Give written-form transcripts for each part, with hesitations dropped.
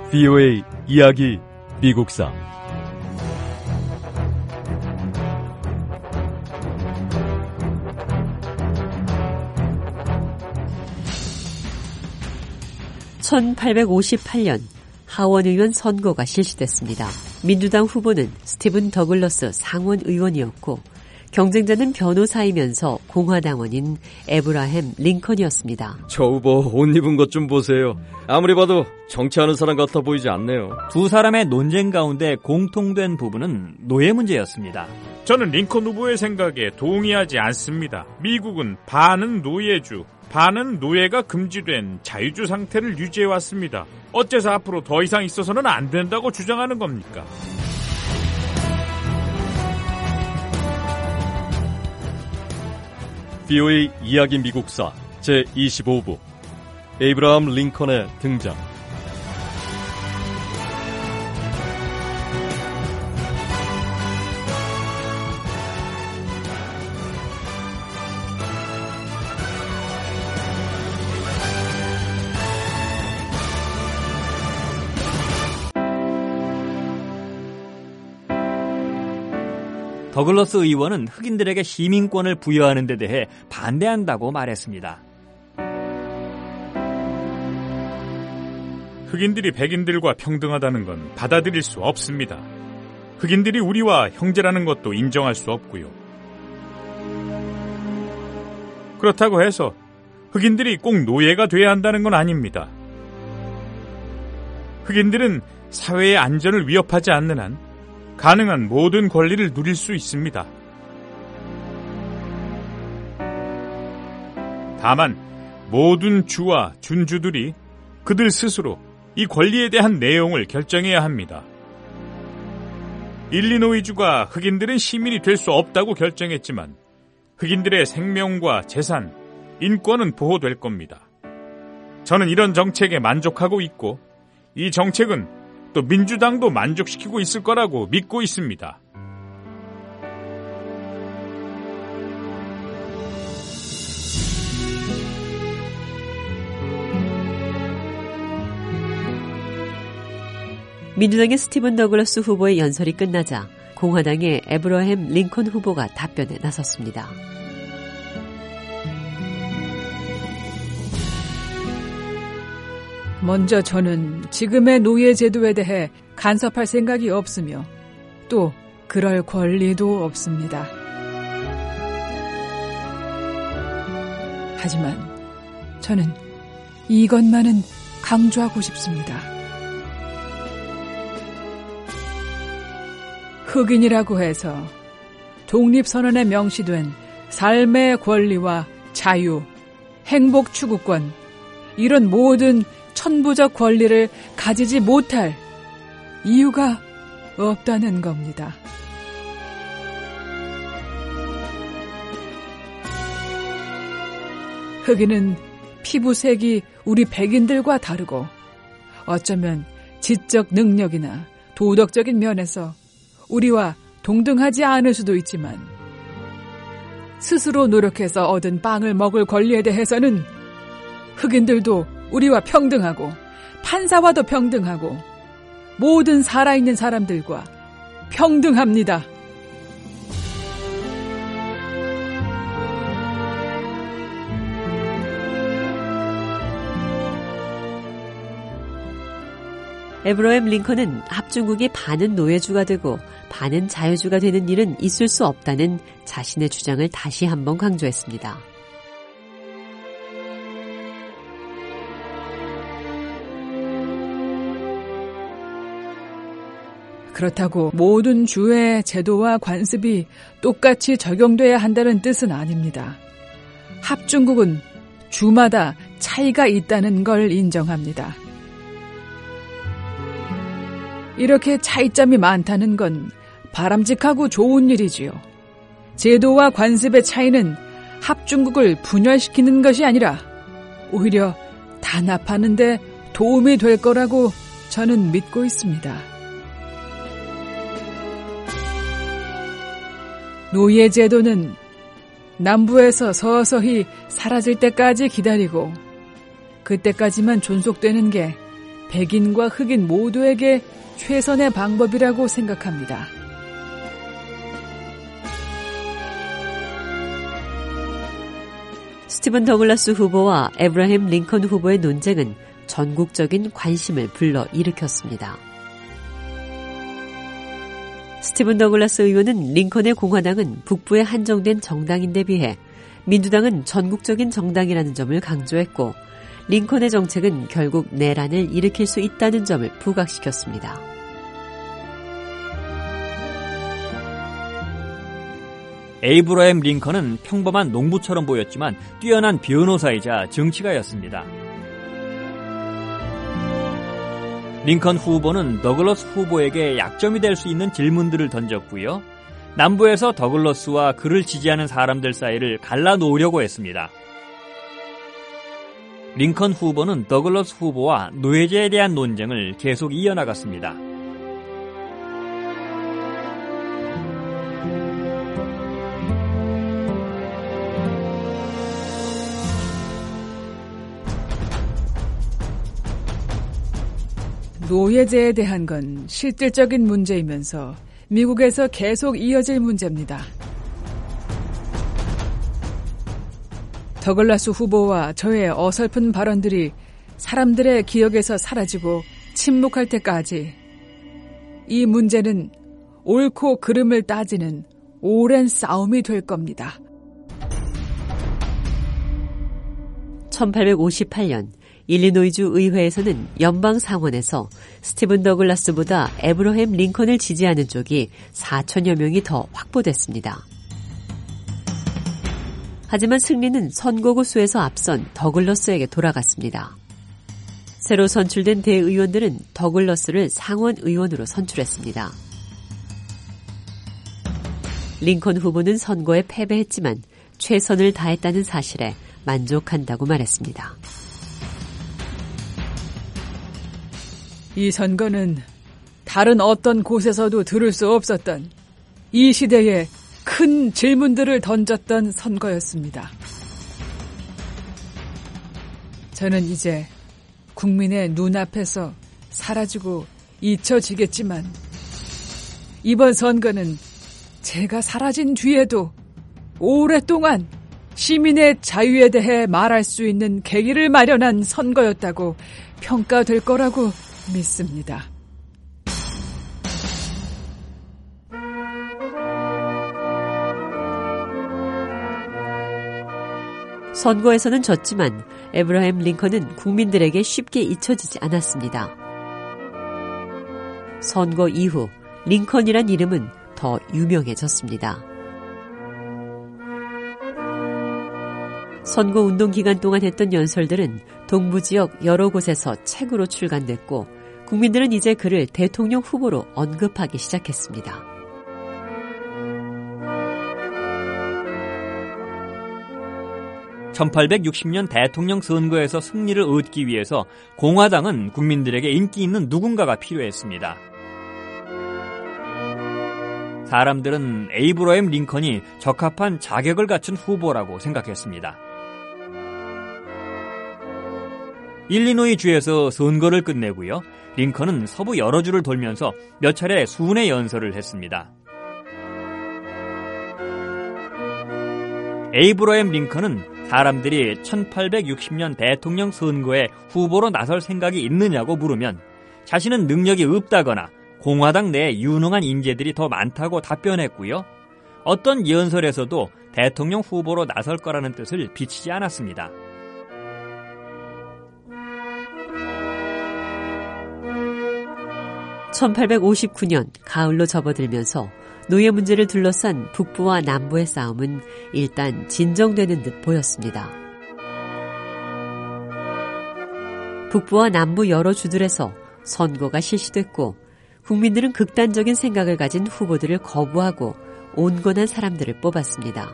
VOA 이야기 미국사. (1858년) 하원 의원 선거가 실시됐습니다. 민주당 후보는 스티븐 더글러스 상원 의원이었고 경쟁자는 변호사이면서 공화당원인 에브라햄 링컨이었습니다. 저 후보 옷 입은 것 좀 보세요. 아무리 봐도 정치하는 사람 같아 보이지 않네요. 두 사람의 논쟁 가운데 공통된 부분은 노예 문제였습니다. 저는 링컨 후보의 생각에 동의하지 않습니다. 미국은 반은 노예주, 반은 노예가 금지된 자유주 상태를 유지해왔습니다. 어째서 앞으로 더 이상 있어서는 안 된다고 주장하는 겁니까? VOA 이야기 미국사 제25부 에이브라함 링컨의 등장. 더글러스 의원은 흑인들에게 시민권을 부여하는 데 대해 반대한다고 말했습니다. 흑인들이 백인들과 평등하다는 건 받아들일 수 없습니다. 흑인들이 우리와 형제라는 것도 인정할 수 없고요. 그렇다고 해서 흑인들이 꼭 노예가 돼야 한다는 건 아닙니다. 흑인들은 사회의 안전을 위협하지 않는 한 가능한 모든 권리를 누릴 수 있습니다. 다만 모든 주와 준주들이 그들 스스로 이 권리에 대한 내용을 결정해야 합니다. 일리노이주가 흑인들은 시민이 될 수 없다고 결정했지만 흑인들의 생명과 재산, 인권은 보호될 겁니다. 저는 이런 정책에 만족하고 있고 이 정책은 또 민주당도 만족시키고 있을 거라고 믿고 있습니다. 민주당의 스티븐 더글러스 후보의 연설이 끝나자 공화당의 에브러햄 링컨 후보가 답변에 나섰습니다. 먼저 저는 지금의 노예 제도에 대해 간섭할 생각이 없으며 또 그럴 권리도 없습니다. 하지만 저는 이것만은 강조하고 싶습니다. 흑인이라고 해서 독립선언에 명시된 삶의 권리와 자유, 행복 추구권, 이런 모든 천부적 권리를 가지지 못할 이유가 없다는 겁니다. 흑인은 피부색이 우리 백인들과 다르고 어쩌면 지적 능력이나 도덕적인 면에서 우리와 동등하지 않을 수도 있지만 스스로 노력해서 얻은 빵을 먹을 권리에 대해서는 흑인들도 우리와 평등하고 판사와도 평등하고 모든 살아있는 사람들과 평등합니다. 에브러햄 링컨은 합중국이 반은 노예주가 되고 반은 자유주가 되는 일은 있을 수 없다는 자신의 주장을 다시 한번 강조했습니다. 그렇다고 모든 주의 제도와 관습이 똑같이 적용돼야 한다는 뜻은 아닙니다. 합중국은 주마다 차이가 있다는 걸 인정합니다. 이렇게 차이점이 많다는 건 바람직하고 좋은 일이지요. 제도와 관습의 차이는 합중국을 분열시키는 것이 아니라 오히려 단합하는 데 도움이 될 거라고 저는 믿고 있습니다. 노예 제도는 남부에서 서서히 사라질 때까지 기다리고 그때까지만 존속되는 게 백인과 흑인 모두에게 최선의 방법이라고 생각합니다. 스티븐 더글라스 후보와 에브라임 링컨 후보의 논쟁은 전국적인 관심을 불러일으켰습니다. 스티븐 더글라스 의원은 링컨의 공화당은 북부에 한정된 정당인데 비해 민주당은 전국적인 정당이라는 점을 강조했고 링컨의 정책은 결국 내란을 일으킬 수 있다는 점을 부각시켰습니다. 에이브러햄 링컨은 평범한 농부처럼 보였지만 뛰어난 변호사이자 정치가였습니다. 링컨 후보는 더글러스 후보에게 약점이 될 수 있는 질문들을 던졌고요. 남부에서 더글러스와 그를 지지하는 사람들 사이를 갈라놓으려고 했습니다. 링컨 후보는 더글러스 후보와 노예제에 대한 논쟁을 계속 이어나갔습니다. 노예제에 대한 건 실질적인 문제이면서 미국에서 계속 이어질 문제입니다. 더글라스 후보와 저의 어설픈 발언들이 사람들의 기억에서 사라지고 침묵할 때까지 이 문제는 옳고 그름을 따지는 오랜 싸움이 될 겁니다. 1858년 일리노이주 의회에서는 연방 상원에서 스티븐 더글라스보다 에브러햄 링컨을 지지하는 쪽이 4천여 명이 더 확보됐습니다. 하지만 승리는 선거구 수에서 앞선 더글러스에게 돌아갔습니다. 새로 선출된 대의원들은 더글러스를 상원 의원으로 선출했습니다. 링컨 후보는 선거에 패배했지만 최선을 다했다는 사실에 만족한다고 말했습니다. 이 선거는 다른 어떤 곳에서도 들을 수 없었던 이 시대에 큰 질문들을 던졌던 선거였습니다. 저는 이제 국민의 눈앞에서 사라지고 잊혀지겠지만 이번 선거는 제가 사라진 뒤에도 오랫동안 시민의 자유에 대해 말할 수 있는 계기를 마련한 선거였다고 평가될 거라고 믿습니다. 선거에서는 졌지만 에브라햄 링컨은 국민들에게 쉽게 잊혀지지 않았습니다. 선거 이후 링컨이란 이름은 더 유명해졌습니다. 선거운동 기간 동안 했던 연설들은 동부 지역 여러 곳에서 책으로 출간됐고 국민들은 이제 그를 대통령 후보로 언급하기 시작했습니다. (1860년) 대통령 선거에서 승리를 얻기 위해서 공화당은 국민들에게 인기 있는 누군가가 필요했습니다. 사람들은 에이브러햄 링컨이 적합한 자격을 갖춘 후보라고 생각했습니다. 일리노이 주에서 선거를 끝내고요. 링컨은 서부 여러 주를 돌면서 몇 차례 수훈의 연설을 했습니다. 에이브러햄 링컨은 사람들이 1860년 대통령 선거에 후보로 나설 생각이 있느냐고 물으면 자신은 능력이 없다거나 공화당 내에 유능한 인재들이 더 많다고 답변했고요. 어떤 연설에서도 대통령 후보로 나설 거라는 뜻을 비치지 않았습니다. (1859년) 가을로 접어들면서 노예 문제를 둘러싼 북부와 남부의 싸움은 일단 진정되는 듯 보였습니다. 북부와 남부 여러 주들에서 선거가 실시됐고 국민들은 극단적인 생각을 가진 후보들을 거부하고 온건한 사람들을 뽑았습니다.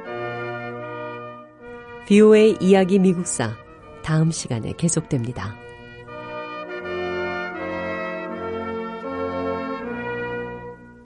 VOA 이야기 미국사 다음 시간에 계속됩니다.